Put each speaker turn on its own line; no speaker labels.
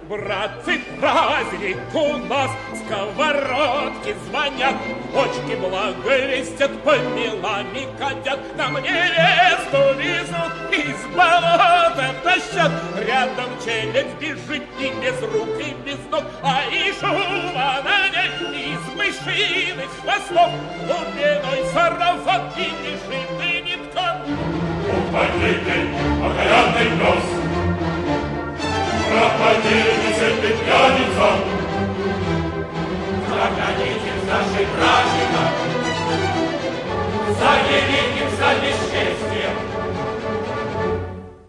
Братцы, праздник у нас, сковородки звонят, бочки благовестят, помелами катят, нам невесту везут, из болота тащат. Рядом челядь бежит и без рук, и без ног, а и шума на ней из мышиных хвостов. Глубиной сарафан и нешитый ниткан.
Упадите, окаянный пес, пропадите, пьяница,